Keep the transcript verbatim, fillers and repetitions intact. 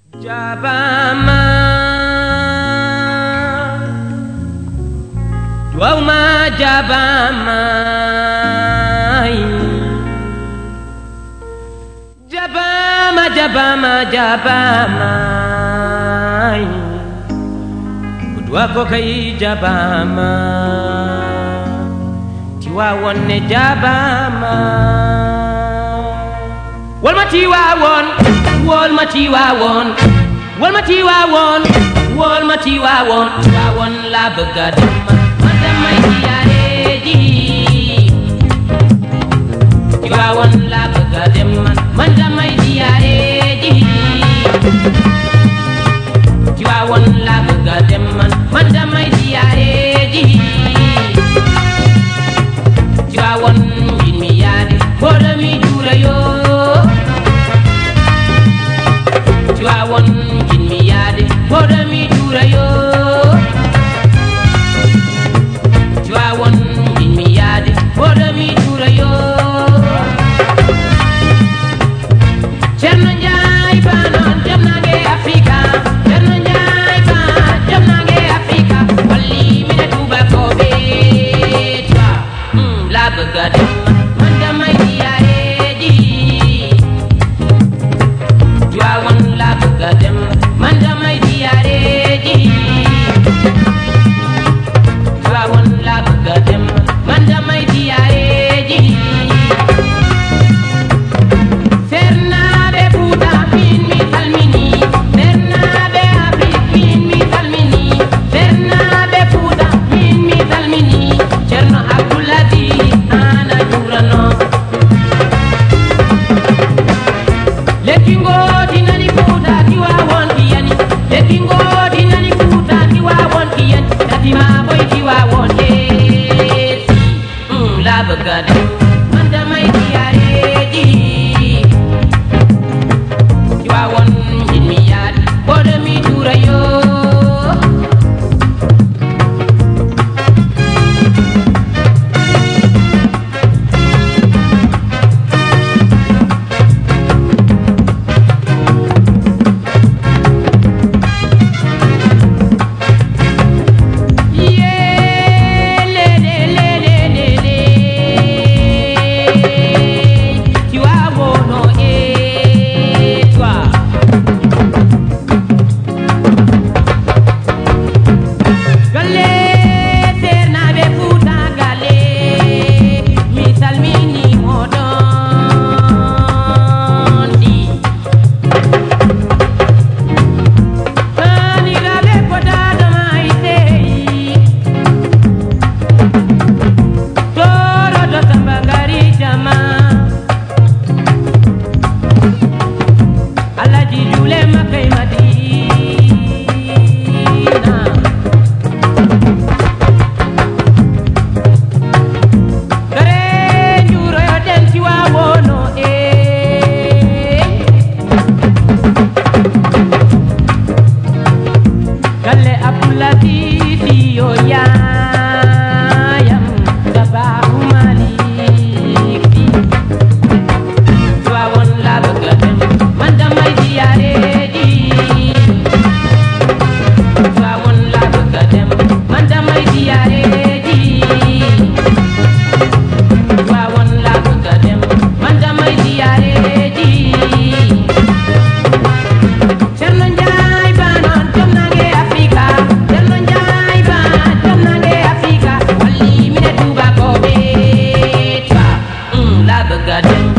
Jabama Dwauma Jabama Jabama Jabama Jabama Kudwa ko kay Jabama Tiwawon ne Jabama Wal ma Tiwawon Wal ma Tiwawon Wal ma Tiwawon Wal ma Tiwawon Tiwawon la bëgg a dem ma damay ziyaare ji Tiwawon la bëgg a dem man damay ziyaare ji Tiwawon la bëgg a dem man damay ziyaare ji Tiwawon mbir mi yaade boole mi juura yoo Tiwawon mbir mi yaade boole mi juura yoo Tiwawon mbir mi yaade boole mi juura yoo Cerno Njaay baanon jam nange Afrika Cerno Njaay baan jam nange Afrika walli mi ne Tuuba ko be Tiwa la bëgg a dem man damay ziyaare ji Tiwawon la bëgg a dem man damay ziyaare ji Tiwawon la bëgg a dem man damay ziyaare ji Sernaɓe Fuuta min mi salmini Sernaɓe Afrique min mi salmini Sernaɓe Fuuta min mi salmini Ceerno Abdoulaziz an a juurano lekki ngooti nani Fuuta Tiwawon kiyani lekki ngooti nani Fuuta Tiwawon kiyani tatima boy Tiwawon yeesi la bëgg a dem man damay ziyaare ji Tiwawon mbir mi yaade boole mi juura yoo Got him.